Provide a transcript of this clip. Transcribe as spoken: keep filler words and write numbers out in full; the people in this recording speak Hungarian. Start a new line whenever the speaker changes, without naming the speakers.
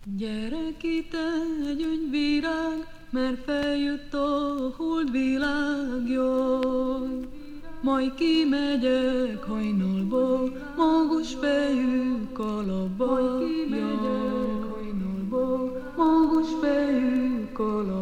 Gyerek itt egy gyöngyvirág, mert feljött a holdvilág, jaj. Majd kimegyek hajnalba, magos fejű kalapba, jaj. Magos fejű kalapba.